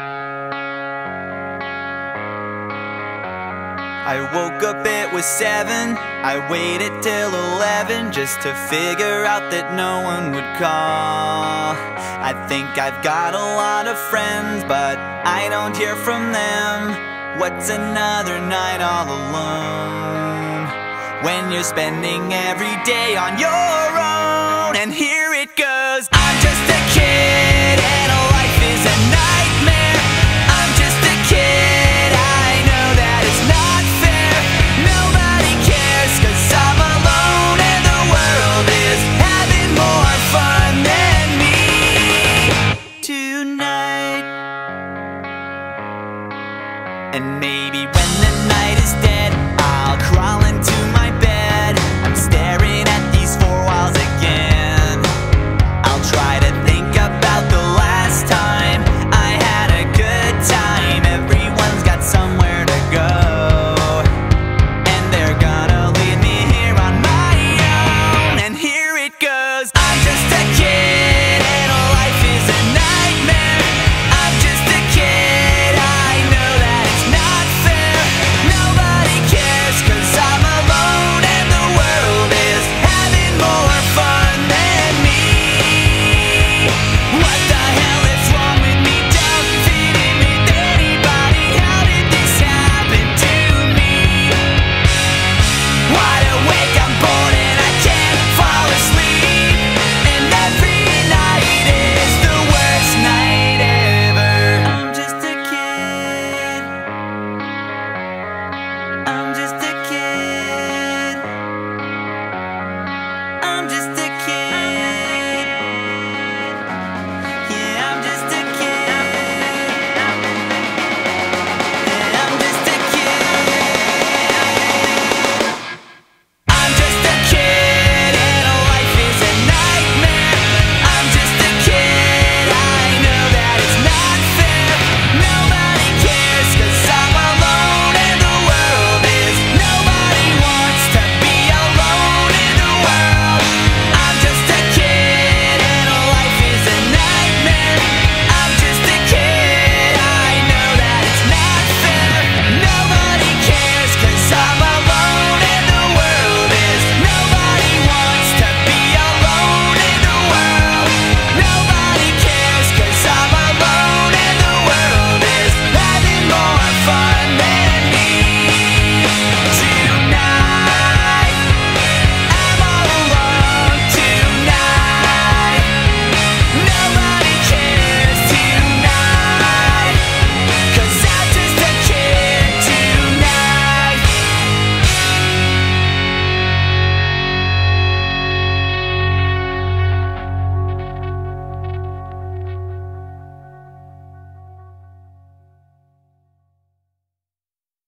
I woke up, it was 7. I waited till 11 just to figure out that no one would call. I think I've got a lot of friends, but I don't hear from them. What's another night all alone when you're spending every day on your own? And here it goes. I'm just a kid and life is a nightmare. I'm just a kid, I know that it's not fair. Nobody cares 'cause I'm alone and the world is having more fun than me tonight. And maybe when the